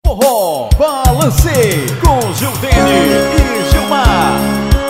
Forró Balance com Gildene e Gilmar.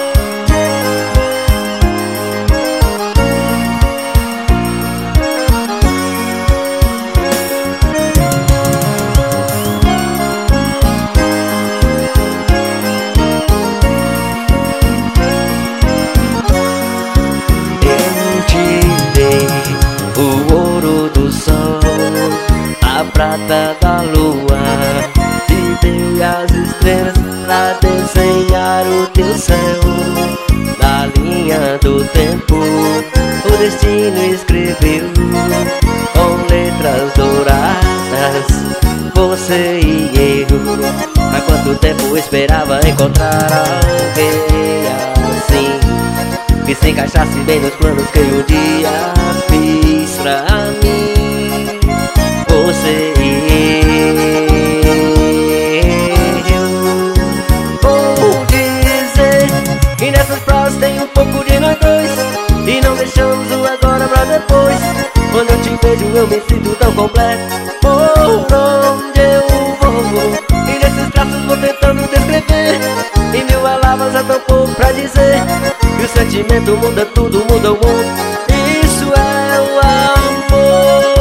Eu te dei o ouro do sol, a prata da lua, te dei as estrelas pra desenhar o teu céu. Na linha do tempo o destino escreveu com letras douradas você e eu. Há quanto tempo esperava encontrar alguém assim, que se encaixasse bem nos planos que um dia fiz pra mim. Você e eu. Vou dizer que nessas provas tem um pouco de nós dois, e não deixamos o agora pra depois. Quando eu te vejo eu me sinto tão completo. Por onde eu vou, e nesses traços vou tentando descrever, e mil palavras é tão pouco pra dizer. E o sentimento muda tudo, muda o mundo. Isso é o amor.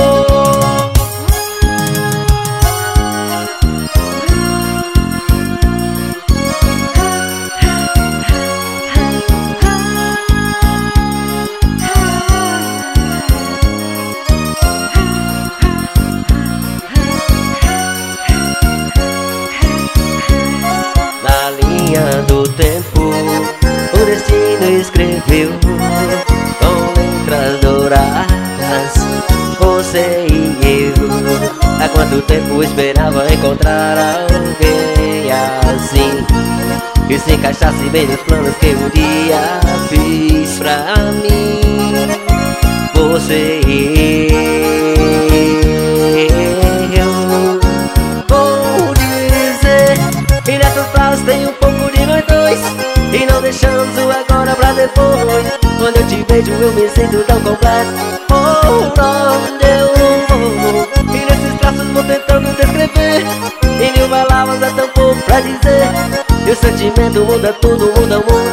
Na linha do tempo o destino escreveu com letras douradas você e eu. Há quanto tempo esperava encontrar alguém assim, que se encaixasse bem nos planos que um dia fiz pra mim. Você e eu. Vou dizer que nessas frases tem um pouco de nós dois, e não deixamos o agora pra depois. Quando eu te vejo eu me sinto tão completo. Por onde eu vou, e nesses traços vou tentando descrever, e mil palavras é tão pouco pra dizer. E o sentimento muda tudo, muda o mundo.